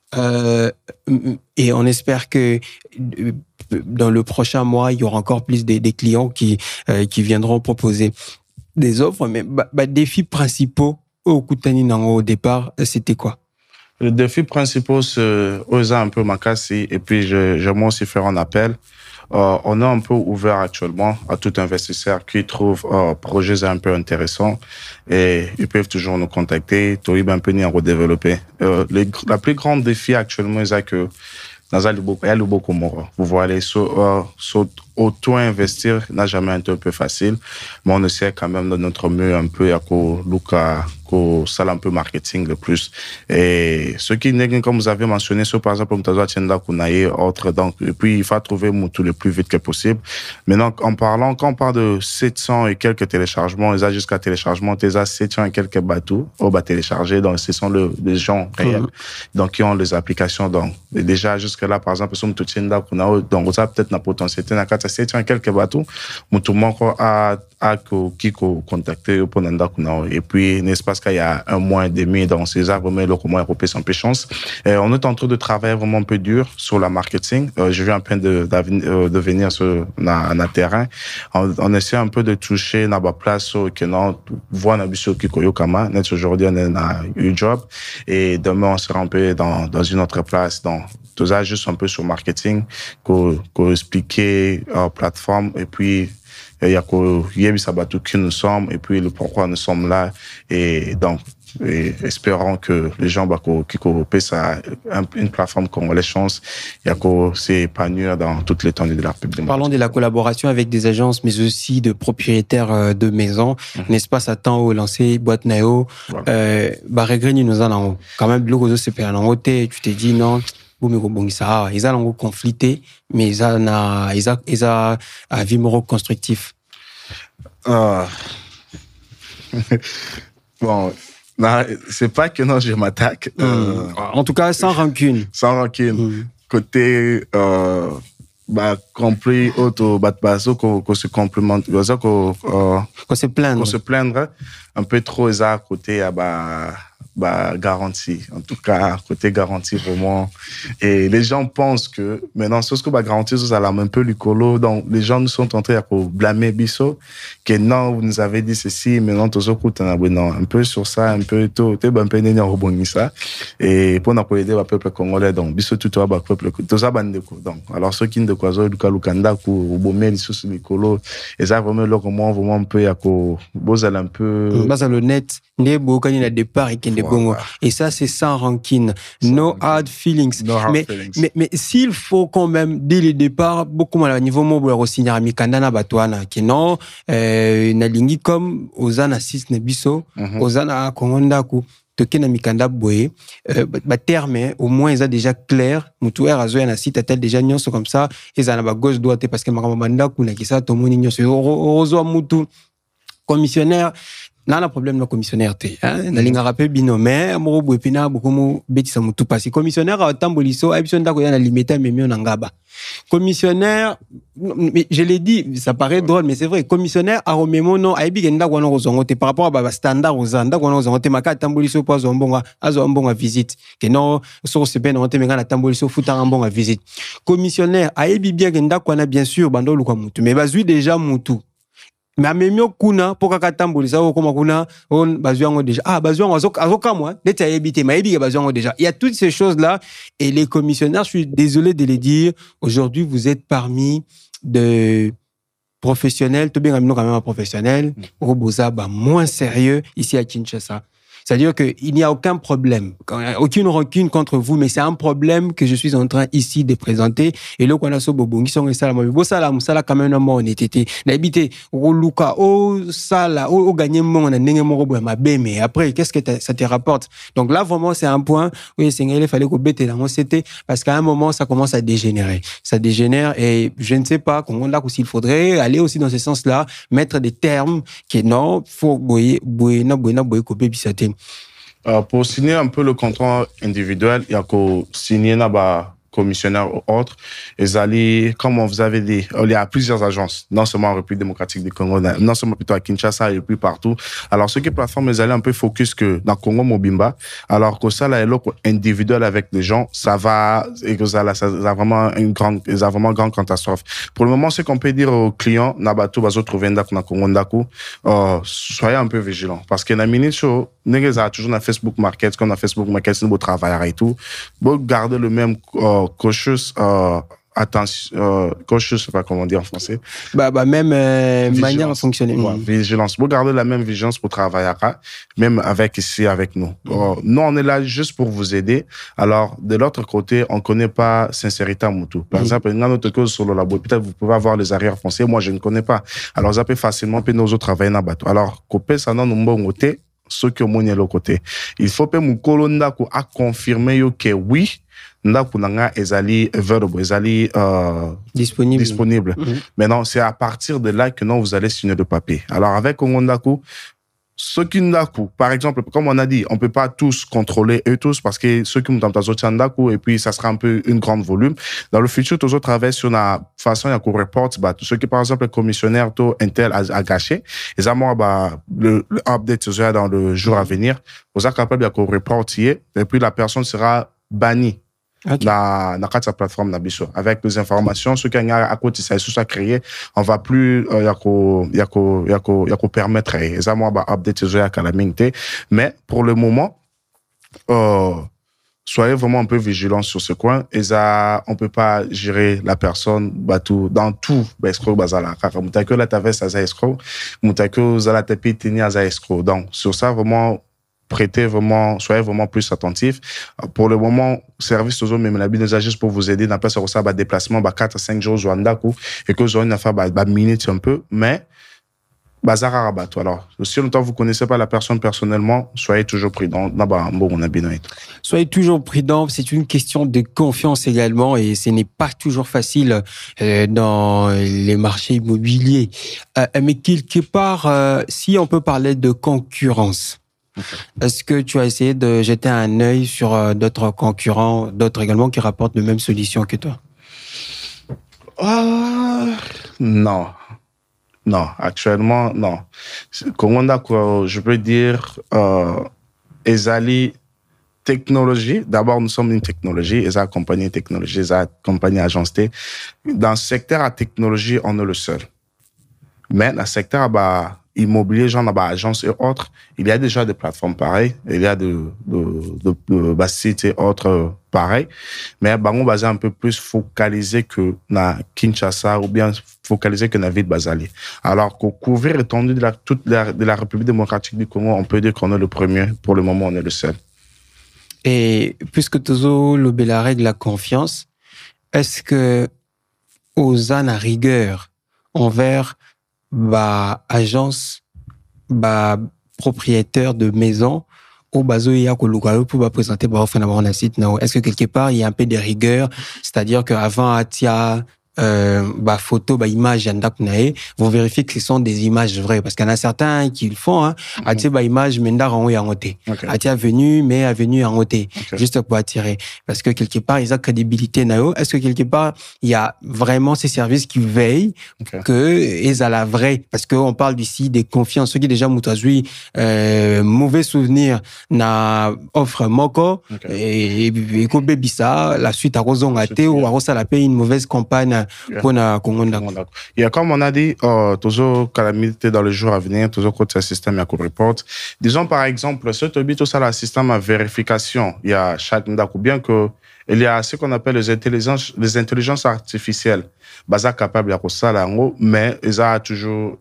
Et on espère que dans le prochain mois, il y aura encore plus des clients qui viendront proposer des offres. Mais défis principaux au Koutani Nango au départ, c'était quoi? Le défi principal, c'est oser un peu Makassi, et puis j'aimerais aussi faire un appel. On est un peu ouvert actuellement à tout investisseur qui trouve projets un peu intéressants, et ils peuvent toujours nous contacter. Toïb un peu ni en redévelopper. La plus grande défi actuellement, c'est que dans le beaucoup more. Vous voyez, auto-investir n'a jamais été un peu facile, mais on essaie quand même de notre mieux un peu à Luka, ça un peu marketing le plus. Et ce qui n'est comme vous avez mentionné, par exemple, autre, donc, et puis il faut trouver tout le plus vite que possible. Maintenant, quand on parle de 700 et quelques téléchargements, ils ont jusqu'à téléchargement, ils ont 700 et quelques bateaux, télécharger, donc ce sont les gens réels, donc qui ont les applications, donc, et déjà jusque-là, par exemple, donc, on a peut-être la potentialité, dans 700 et quelques bateaux, tout le monde a contacté pour Nanda Kunao. Et puis, n'est-ce pas qu'il y a un mois et demi dans ces arbres, mais le comment européen sans peu chance. On est en train de travailler vraiment un peu dur sur la marketing. Je viens à peine de venir sur le terrain. On essaie un peu de toucher dans la place que nous voit dans le Kikoyo Kama. Aujourd'hui, on a eu job. Et demain, on sera un peu dans une autre place. Donc, tout ça, juste un peu sur marketing, qu'on expliquer plateforme, et puis, il y a qui nous sommes, et puis le pourquoi nous sommes là, et donc, espérons que les gens qui coopèrent ça une plateforme comme les chances, il y a qu'on s'épanouir dans toute l'étendue de la République. Parlons de la collaboration avec des agences, mais aussi de propriétaires de maisons. N'est-ce pas, ça tend au lancer boîte Nao. Regret nous allons quand même le c'est pas en tu t'es dit non. Ils ont conflité, mais ils ont un vimoro constructif. Bon, non, c'est pas que non, je m'attaque. En tout cas, sans rancune. Sans rancune. Côté compris auto qu'on se complimente, qu'on se plaindre un peu trop à côté garantie, en tout cas côté garantie vraiment, et les gens pensent que maintenant ce que garantie ça l'a un peu lucolo, donc les gens nous sont en train de blâmer Bisso que non, vous nous avez dit ceci, maintenant tout ça non, un peu sur ça, un peu tout un peu néné rebondir ça, et pour nous aider le peuple congolais, donc Bisso tout va peuple tout ça bandeko, donc alors ceux qui ne quoi zo lukanda ku bomé les sous lucolo, et ça vraiment là comment un peu à bozal un peu basa le net nebo quand il a départ et qu'il bongo. Et ça, c'est sans rancune. No hard feelings. Mais s'il faut quand même, dès le départ, beaucoup mal au niveau mobile, aussi, il y a mikanda na batuana, qui non, na lingi comme, ozana 6 nebiso, ozana kongondaku. Toke na mikanda boye terme au moins ils a déjà clair mutu erazo ya na site tel déjà nyonso comme ça ils a na ba gauche droite parce que makambo banda kuna kisa to moni nyonso ozo mutu commissionnaire n'a problème na commissionnaire te na linga rappel binome mo boye pina bokomo betisa mutu parce que commissionnaire a tamboliso abiso ndako ya na limiter memi na ngaba commissionnaire, mais je l'ai dit, ça paraît drôle, mais c'est vrai. Commissionnaire, à Romémo, non, à Ebigenda, par rapport à standard aux Zanda, Maka, Tamboliso, pas un bon à visite. Que non, sur ce ben, on te met à Tamboliso, foutre un bon à visite. Commissionnaire, à Ebigenda, qu'on a bien sûr, Bando, Lukamutu, mais Bazui déjà Moutou. Mais à Memio Kuna, pour Kakatamboli, ou comme Kuna, on Bazuango déjà. Ah, Bazuango, Azoka, moi, d'être à habiter, mais Ebiga Bazuango déjà. Il y a toutes ces choses-là, et les commissionnaires, je suis désolé de les dire, aujourd'hui, vous êtes parmi de professionnels, tout bien, quand même, un professionnel, Roboza, moins sérieux, ici à Kinshasa. C'est-à-dire qu'il n'y a aucun problème, aucune rancune contre vous, mais c'est un problème que je suis en train ici de présenter. Et là, qu'on a ce bobongi, son et salam, sala quand même un honnêteté. N'habitez, Luka, sala, gagné mon, ma mais après, qu'est-ce que ça te rapporte? Donc là, vraiment, c'est un point où il fallait qu'on bête la c'était parce qu'à un moment, ça commence à dégénérer. Ça dégénère et je ne sais pas, s'il faudrait aller aussi dans ce sens-là, mettre des termes qui non, faut pour signer un peu le contrat individuel, il y a qu'au signer commissionnaire ou autre. Et comme on vous avait dit, il y a plusieurs agences, non seulement en République démocratique du Congo, non seulement plutôt à Kinshasa et puis partout. Alors, ce qui est plateforme, ils allaient un peu focus que dans Congo Mobimba, alors que ça, là, individuel avec les gens, ça va, et que ça a vraiment grande catastrophe. Pour le moment, ce qu'on peut dire aux clients, Nabato, Bazo, trouver un Congo Ndaku, soyez un peu vigilants. Parce que la minute show, nous avons toujours dans Facebook Market, comme dans Facebook Market, c'est un beau travail et tout. Bon, garder le même, cautious, attention, cautious, je sais pas comment dire en français. Même manière de fonctionner. Vigilance. Vous gardez la même vigilance pour travailler, même avec ici, avec nous. Nous, on est là juste pour vous aider. Alors, de l'autre côté, on connaît pas sincérité à Moutou. Par exemple, il y a notre cause sur le labo. Peut-être vous pouvez avoir les arrières français. Moi, je ne connais pas. Alors, ça peut facilement, peut nos autres travailler dans le bateau. Alors, couper ça dans nos bons côtés, ceux qui ont mon l'autre côté. Il faut que mon colonne à confirmer que oui, ndaku nanga ezali available, ezali disponible. Maintenant, c'est à partir de là que non, vous allez signer le papier. Alors, avec Ongondaku, ceux qui Ndaku, par exemple, comme on a dit, on peut pas tous contrôler eux tous parce que ceux qui nous ont Ndaku et puis ça sera un peu une grande volume. Dans le futur, tous autres travaillent sur la façon il y a qu'on reporte, tous ceux qui, par exemple, le commissionnaire tôt Intel a gâché, ils ont, le update dans le jour à venir, vous êtes capable de qu'on reporte et puis la personne sera bannie. Okay. Na sa plateforme nabiso avec les informations ce qu'il y a à côté ça est créé on va plus yako permettre et ça moi update à calamité mais pour le moment soyez vraiment un peu vigilants sur ce coin et ça on peut pas gérer la personne dans tout escroc bazala car mutako la tavesse à escroc mutako zala tapi tenir à escroc donc sur ça vraiment soyez vraiment plus attentifs. Pour le moment, service aux hommes, même la déjà juste pour vous aider dans place sur ça, déplacement, 4 à 5 jours, et que vous aurez une affaire, minute un peu, mais, bazar à rabattre. Alors, si longtemps vous connaissez pas la personne personnellement, soyez toujours prudent. Soyez toujours prudent. C'est une question de confiance également, et ce n'est pas toujours facile, dans les marchés immobiliers. Mais quelque part, si on peut parler de concurrence, est-ce que tu as essayé de jeter un œil sur d'autres concurrents, d'autres également qui rapportent les mêmes solutions que toi? Non, actuellement, non. Comment je peux dire, Ezali technologie. D'abord, nous sommes une technologie, Eza compagnie technologie, Eza compagnie agence T. Dans le secteur à technologie, on est le seul. Mais dans le secteur immobilier, genre agence et autres, il y a déjà des plateformes pareilles, il y a de sites et autres pareil, mais bango basé un peu plus focalisé que na Kinshasa ou bien focalisé que na ville basali. Alors qu'au couvrir étendu de toute la République démocratique du Congo, on peut dire qu'on est le premier. Pour le moment, on est le seul. Et puisque tozo le belare de la confiance, est-ce que aux à rigueur envers agence propriétaire de maison au bazo ya ko lukalo pour présenter offre na site na, est-ce que quelque part il y a un peu de rigueur, c'est-à-dire que avant atia photo image vous vérifiez que ce sont des images vraies, parce qu'il y en a certains qui le font atia image menda en yangote atia avenue mais avenue yangote juste pour attirer, parce que quelque part ils ont crédibilité nao. Est-ce que quelque part il y a vraiment ces services qui veillent que ils à la vraie, parce que on parle ici des confiances, ceux qui déjà moutazui mauvais souvenir na offre moko et kobe bisa la suite à rozongate ou à rosa la paye une mauvaise campagne. Il y a, comme on a dit, toujours calamité dans le jour à venir, toujours côté système à report. Disons par exemple, ce tobi tout ça le système à vérification. Il y a chaque ndaku, bien que il y a ce qu'on appelle les intelligences artificielles, basées capable de ça là, mais ils a toujours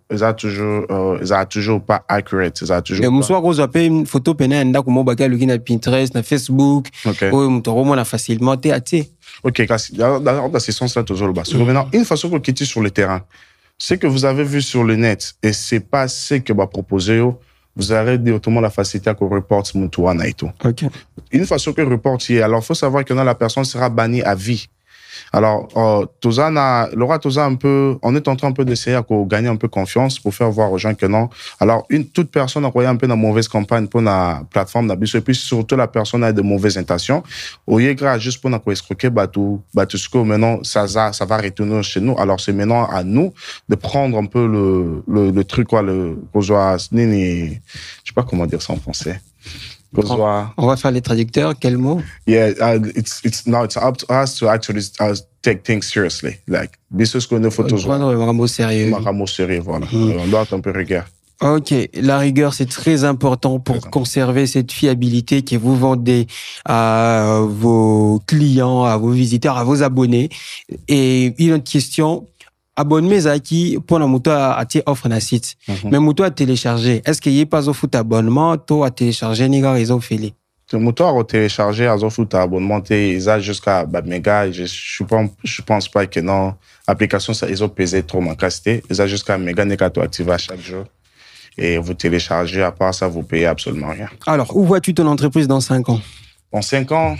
pas accurate, ils a toujours. Et monsieur Rose a payé une photo peine ndaku mo baka luki na Pinterest, na Facebook, ou mutoromo na facilement théâtre. Ok, dans ce sens-là, toujours le bas. Maintenant, une façon que vous quittez sur le terrain, ce que vous avez vu sur le net, et c'est pas ce que va proposer, vous aurez directement la facilité à qu'on reporte mon tour et tout. Okay. Une façon que reporte, alors il faut savoir que la personne sera bannie à vie. Alors, Laura Toza un peu, on est en train un peu d'essayer à gagner un peu confiance pour faire voir aux gens que non. Alors, toute personne a envoyé un peu dans mauvaise campagne pour la plateforme d'abus, et puis surtout la personne a de mauvaises intentions. Au lieu de juste pour nous escroquer, maintenant, ça va retourner chez nous. Alors, c'est maintenant à nous de prendre un peu le truc, je sais pas comment dire ça en français. On va faire les traducteurs. Quel mot? Yeah, it's up to us to actually take things seriously. Like, this is qu'on faut toujours prendre vraiment sérieux. Vraiment sérieux, voilà. On doit être un peu rigueur. Ok, la rigueur c'est très important pour conserver cette fiabilité que vous vendez à vos clients, à vos visiteurs, à vos abonnés. Et une autre question. Abonnement qui pour la moto à offre na site, mais moto à télécharger. Est-ce qu'il y a pas au foot abonnement, toi à télécharger ni gars ils ont fait les. Le moto à télécharger à foot abonnement ils a jusqu'à méga. Je pense pas que non application ça ils ont pesé trop ma capacité. Ils a jusqu'à méga négato activé chaque jour et vous téléchargez. À part ça vous payez absolument rien. Alors où vois-tu ton entreprise dans 5 ans? Dans 5 ans,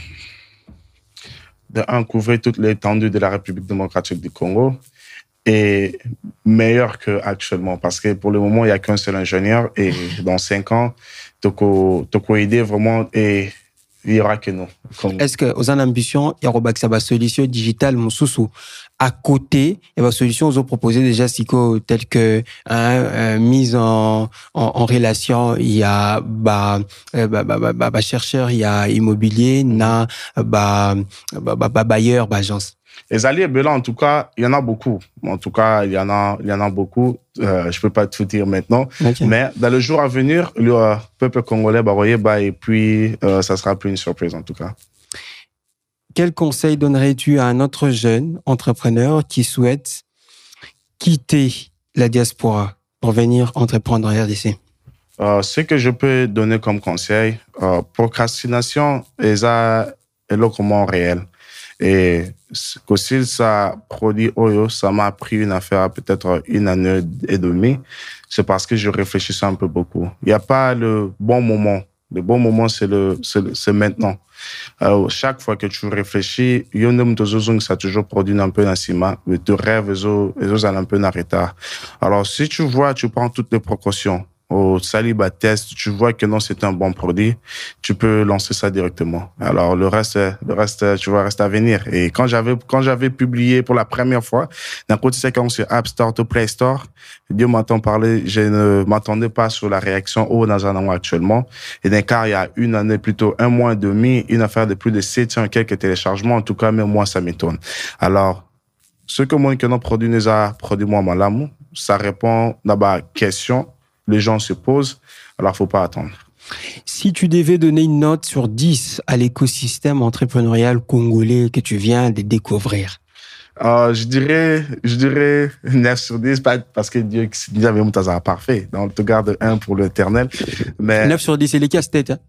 couvrir toute l'étendue de la République démocratique du Congo. Et meilleur qu'actuellement, parce que pour le moment, il n'y a qu'un seul ingénieur et dans 5 ans, tu peux aider vraiment et il y aura que nous. Est-ce que aux ambitions, il y aura une solution digitale, Moussoussou, à côté, il y a une solution aux proposées déjà telle que mise en relation, il y a chercheur, il y a immobilier, bailleur, agence. Les alliés Bela, en tout cas, il y en a beaucoup. En tout cas, il y en a beaucoup. Je peux pas tout dire maintenant. Okay. Mais dans le jour à venir, le peuple congolais et puis ça sera plus une surprise en tout cas. Quel conseil donnerais-tu à un autre jeune entrepreneur qui souhaite quitter la diaspora pour venir entreprendre en RDC? Ce que je peux donner comme conseil, procrastination est le comment réel. Et si ça produit Oyo, ça m'a pris une affaire peut-être 1 année et demie. C'est parce que je réfléchissais un peu beaucoup. Il n'y a pas le bon moment. Le bon moment, c'est maintenant. Alors, chaque fois que tu réfléchis, ça a toujours produit un peu d'ensima, mais tu rêves, un peu d'arrêt. Alors, si tu vois, tu prends toutes les précautions. Au Saliba test, tu vois que non, c'est un bon produit, tu peux lancer ça directement. Alors, le reste, tu vois, reste à venir. Et quand j'avais publié pour la première fois, d'un côté, c'est quand sur App Store to Play Store, Dieu m'entend parler, je ne m'attendais pas sur la réaction dans un an actuellement. Et d'un quart, il y a 1 année, plutôt 1 mois et demi, une affaire de plus de 700 quelques téléchargements. En tout cas, même moi, ça m'étonne. Alors, ce que moi, que notre produit nous a produit, moi, Malamu, ça répond à ma question. Les gens se posent, alors faut pas attendre. Si tu devais donner une note sur 10 à l'écosystème entrepreneurial congolais que tu viens de découvrir. Je dirais 9 sur 10, pas parce que Dieu avait mon hasard parfait. Donc, on te garde 1 pour l'éternel. Mais 9 sur 10, c'est les casse-têtes. Hein?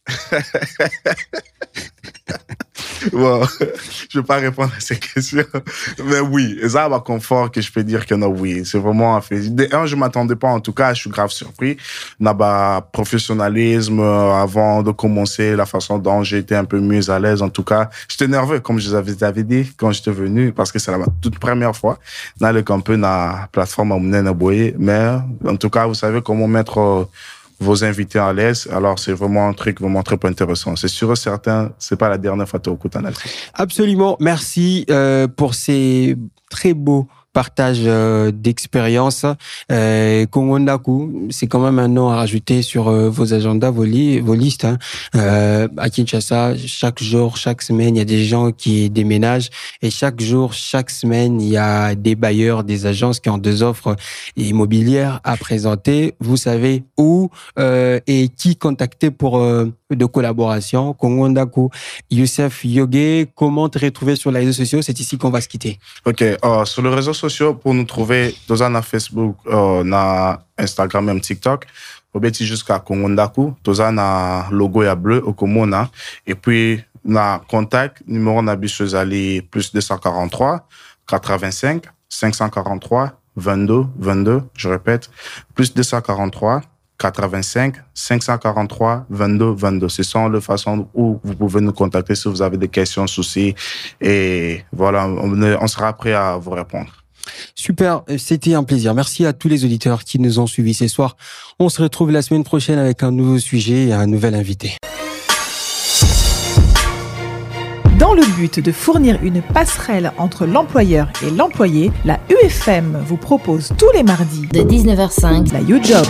Bon, je vais pas répondre à ces questions. Mais oui, ça va confort que je peux dire que non, oui. C'est vraiment un fait. Je m'attendais pas, en tout cas, je suis grave surpris. N'a professionnalisme, avant de commencer, la façon dont j'ai été un peu mieux à l'aise. En tout cas, j'étais nerveux, comme je vous avais dit, quand j'étais venu, parce que c'est la toute première fois. Dans le campus, la plateforme à Mounen mais en tout cas, vous savez comment mettre vos invités à l'aise. Alors, c'est vraiment un truc vraiment très intéressant. C'est sûr et certain, c'est pas la dernière fois que tu écoutes un album. Absolument. Merci pour ces très beaux partage d'expérience. Congo Ndaku, c'est quand même un nom à rajouter sur vos agendas, vos listes. Hein. À Kinshasa, chaque jour, chaque semaine, il y a des gens qui déménagent et chaque jour, chaque semaine, il y a des bailleurs, des agences qui ont des offres immobilières à présenter. Vous savez où et qui contacter pour de collaboration. Congo Ndaku, Youssef Yogé, comment te retrouver sur les réseaux sociaux? C'est ici qu'on va se quitter. OK. Sur les réseaux sociaux, pour nous trouver, nous avons Facebook, Instagram, même TikTok. Vous pouvez jusqu'à Congo Ndaku. Nous avons logo ya bleu au Komona. Et puis, na contact, numéro n'abuseux ali plus 243 85 543 22 22. Je répète, plus 243 85 543 22 22. Ce sont les façons où vous pouvez nous contacter si vous avez des questions, soucis. Et voilà, on sera prêt à vous répondre. Super, c'était un plaisir. Merci à tous les auditeurs qui nous ont suivis ce soir. On se retrouve la semaine prochaine avec un nouveau sujet et un nouvel invité. Dans le but de fournir une passerelle entre l'employeur et l'employé, la UFM vous propose tous les mardis de 19h05 la YouJob.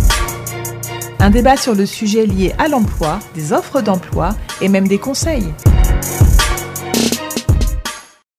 Un débat sur le sujet lié à l'emploi, des offres d'emploi et même des conseils.